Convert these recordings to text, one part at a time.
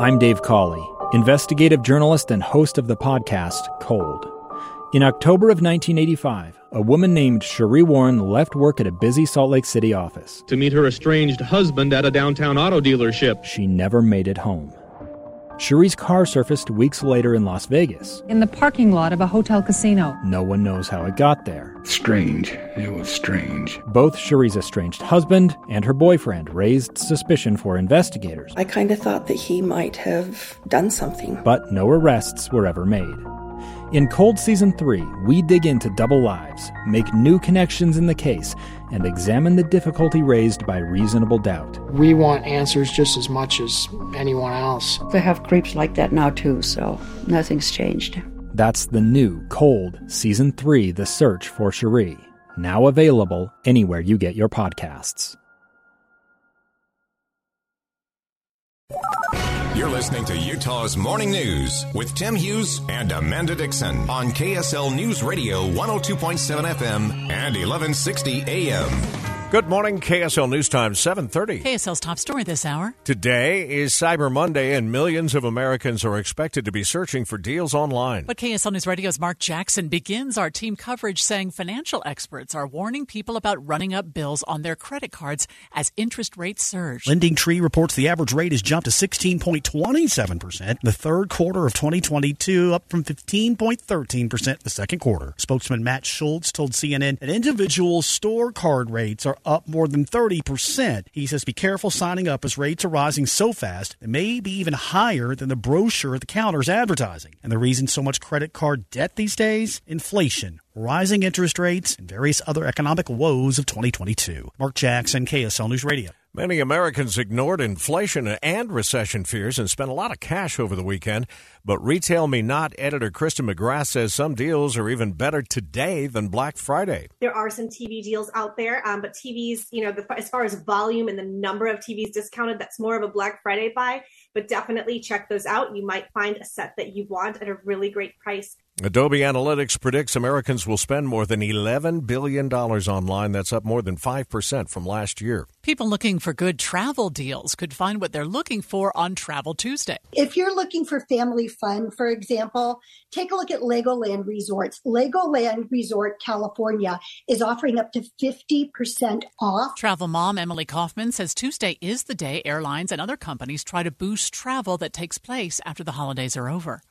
I'm Dave Cawley, investigative journalist and host of the podcast Cold. In October of 1985, a woman named Sheree Warren left work at a busy Salt Lake City office to meet her estranged husband at a downtown auto dealership. She never made it home. Sheree's car surfaced weeks later in Las Vegas. In the parking lot of a hotel casino. No one knows how it got there. Strange. It was strange. Both Sheree's estranged husband and her boyfriend raised suspicion for investigators. I kind of thought that he might have done something. But no arrests were ever made. In Cold Season 3, we dig into double lives, make new connections in the case, and examine the difficulty raised by reasonable doubt. We want answers just as much as anyone else. They have creeps like that now too, so nothing's changed. That's the new Cold Season 3, The Search for Sheree, now available anywhere you get your podcasts. You're listening to Utah's Morning News with Tim Hughes and Amanda Dixon on KSL News Radio 102.7 FM and 1160 AM. Good morning, KSL News Time, 7:30. KSL's top story this hour. Today is Cyber Monday, and millions of Americans are expected to be searching for deals online. But KSL News Radio's Mark Jackson begins our team coverage saying financial experts are warning people about running up bills on their credit cards as interest rates surge. LendingTree reports the average rate has jumped to 16.27% in the third quarter of 2022, up from 15.13% the second quarter. Spokesman Matt Schultz told CNN that individual store card rates are up more than 30%. He says be careful signing up as rates are rising so fast they may be even higher than the brochure at the counter is advertising. And the reason so much credit card debt these days? Inflation, rising interest rates, and various other economic woes of 2022. Mark Jackson, KSL News Radio. Many Americans ignored inflation and recession fears and spent a lot of cash over the weekend. But Retail Me Not editor Kristen McGrath says some deals are even better today than Black Friday. There are some TV deals out there, but TVs, as far as volume and the number of TVs discounted, that's more of a Black Friday buy. But definitely check those out. You might find a set that you want at a really great price. Adobe Analytics predicts Americans will spend more than $11 billion online. That's up more than 5% from last year. People looking for good travel deals could find what they're looking for on Travel Tuesday. If you're looking for family fun, for example, take a look at Legoland Resorts. Legoland Resort California is offering up to 50% off. Travel mom Emily Kaufman says Tuesday is the day airlines and other companies try to boost travel that takes place after the holidays are over.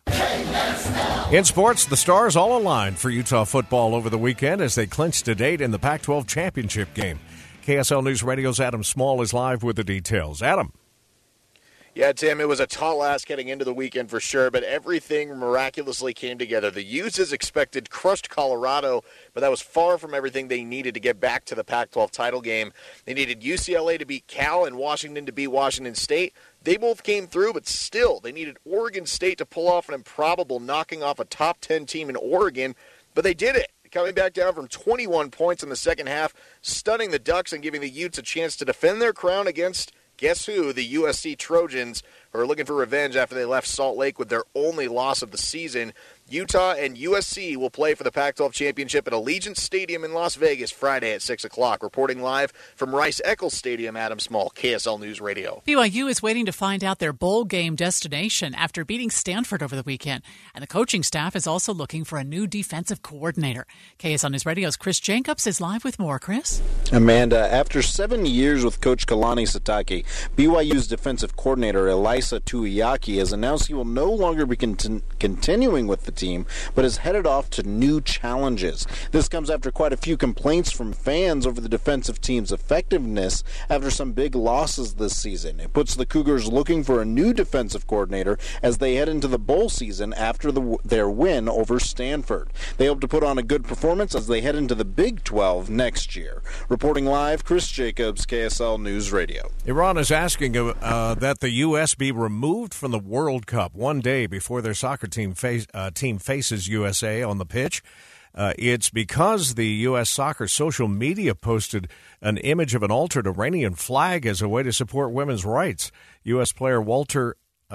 In sports, the Stars all aligned for Utah football over the weekend as they clinched a date in the Pac-12 championship game. KSL News Radio's Adam Small is live with the details. Adam. Yeah, Tim, it was a tall ask heading into the weekend for sure, but everything miraculously came together. The Utes, as expected, crushed Colorado, but that was far from everything they needed to get back to the Pac-12 title game. They needed UCLA to beat Cal and Washington to beat Washington State. They both came through, but still, they needed Oregon State to pull off an improbable knocking off a top 10 team in Oregon, but they did it. Coming back down from 21 points in the second half, stunning the Ducks and giving the Utes a chance to defend their crown against, guess who, the USC Trojans, who are looking for revenge after they left Salt Lake with their only loss of the season. Utah and USC will play for the Pac-12 Championship at Allegiant Stadium in Las Vegas Friday at 6 o'clock. Reporting live from Rice-Eccles Stadium, Adam Small, KSL News Radio. BYU is waiting to find out their bowl game destination after beating Stanford over the weekend. And the coaching staff is also looking for a new defensive coordinator. KSL News Radio's Chris Jacobs is live with more. Chris? Amanda, after 7 years with Coach Kalani Sitake, BYU's defensive coordinator Elisa Tuiaki has announced he will no longer be continuing with the team, but is headed off to new challenges. This comes after quite a few complaints from fans over the defensive team's effectiveness after some big losses this season. It puts the Cougars looking for a new defensive coordinator as they head into the bowl season after their win over Stanford. They hope to put on a good performance as they head into the Big 12 next year. Reporting live, Chris Jacobs, KSL News Radio. Iran is asking that the U.S. be removed from the World Cup one day before their soccer team faces USA on the pitch. It's because the U.S. soccer social media posted an image of an altered Iranian flag as a way to support women's rights. U.S. player Walker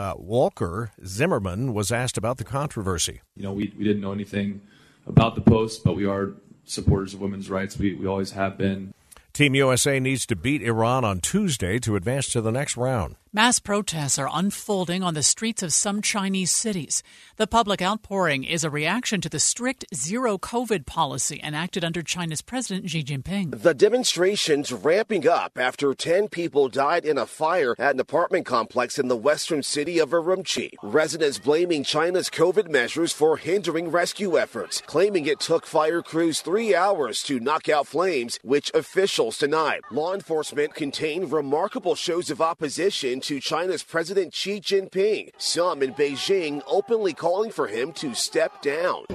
Zimmerman was asked about the controversy. We didn't know anything about the post, but we are supporters of women's rights. We always have been. Team USA needs to beat Iran on Tuesday to advance to the next round. Mass protests are unfolding on the streets of some Chinese cities. The public outpouring is a reaction to the strict zero-COVID policy enacted under China's President Xi Jinping. The demonstrations ramping up after 10 people died in a fire at an apartment complex in the western city of Urumqi. Residents blaming China's COVID measures for hindering rescue efforts, claiming it took fire crews 3 hours to knock out flames, which officials denied. Law enforcement contained remarkable shows of opposition to China's President Xi Jinping, some in Beijing openly calling for him to step down.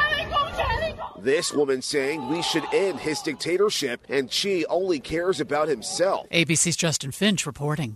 This woman saying we should end his dictatorship and Xi only cares about himself. ABC's Justin Finch reporting.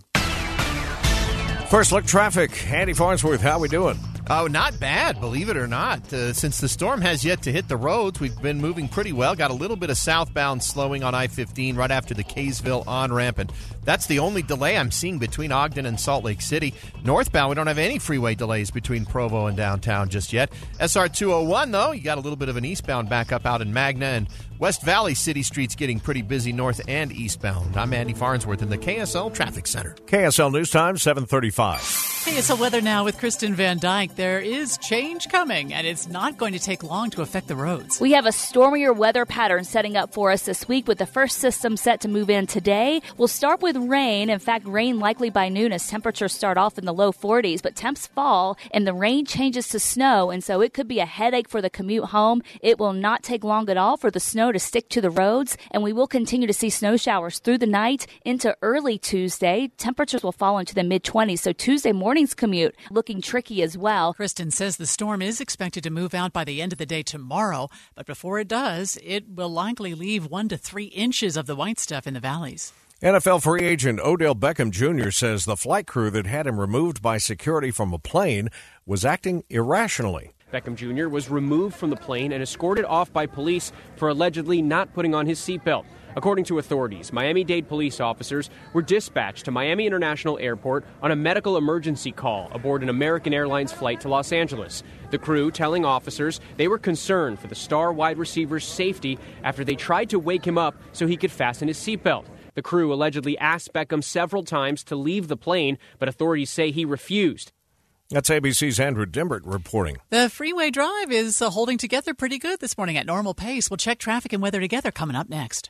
First look traffic. Andy Farnsworth, how we doing? Oh, not bad, believe it or not. Since the storm has yet to hit the roads, we've been moving pretty well. Got a little bit of southbound slowing on I-15 right after the Kaysville on-ramp, and that's the only delay I'm seeing between Ogden and Salt Lake City. Northbound, we don't have any freeway delays between Provo and downtown just yet. SR 201, though, you got a little bit of an eastbound backup out in Magna, and West Valley City Street's getting pretty busy north and eastbound. I'm Andy Farnsworth in the KSL Traffic Center. KSL News Time, 7:35. KSL weather now with Kristen Van Dyke. There is change coming, and it's not going to take long to affect the roads. We have a stormier weather pattern setting up for us this week with the first system set to move in today. We'll start with rain. In fact, rain likely by noon as temperatures start off in the low 40s, but temps fall and the rain changes to snow, and so it could be a headache for the commute home. It will not take long at all for the snow to stick to the roads, and we will continue to see snow showers through the night into early Tuesday. Temperatures will fall into the mid-20s, so Tuesday morning's commute looking tricky as well. Kristen says the storm is expected to move out by the end of the day tomorrow, but before it does, it will likely leave 1 to 3 inches of the white stuff in the valleys. NFL free agent Odell Beckham Jr. says the flight crew that had him removed by security from a plane was acting irrationally. Beckham Jr. was removed from the plane and escorted off by police for allegedly not putting on his seatbelt. According to authorities, Miami-Dade police officers were dispatched to Miami International Airport on a medical emergency call aboard an American Airlines flight to Los Angeles. The crew telling officers they were concerned for the star wide receiver's safety after they tried to wake him up so he could fasten his seatbelt. The crew allegedly asked Beckham several times to leave the plane, but authorities say he refused. That's ABC's Andrew Dimbert reporting. The freeway drive is holding together pretty good this morning at normal pace. We'll check traffic and weather together coming up next.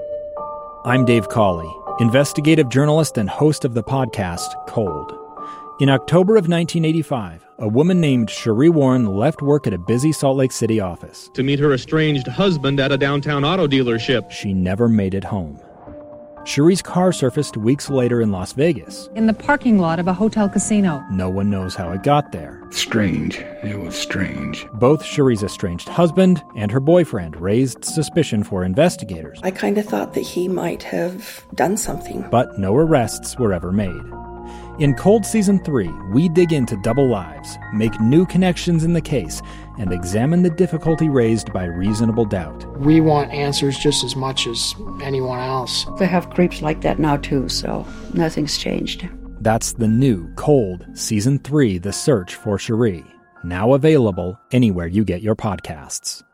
I'm Dave Cawley, investigative journalist and host of the podcast Cold. In October of 1985, a woman named Cherie Warren left work at a busy Salt Lake City office to meet her estranged husband at a downtown auto dealership. She never made it home. Cherie's car surfaced weeks later in Las Vegas. In the parking lot of a hotel casino. No one knows how it got there. Strange. It was strange. Both Cherie's estranged husband and her boyfriend raised suspicion for investigators. I kind of thought that he might have done something. But no arrests were ever made. In Cold Season 3, we dig into double lives, make new connections in the case, and examine the difficulty raised by reasonable doubt. We want answers just as much as anyone else. They have creeps like that now, too, so nothing's changed. That's the new Cold Season 3, The Search for Cherie. Now available anywhere you get your podcasts.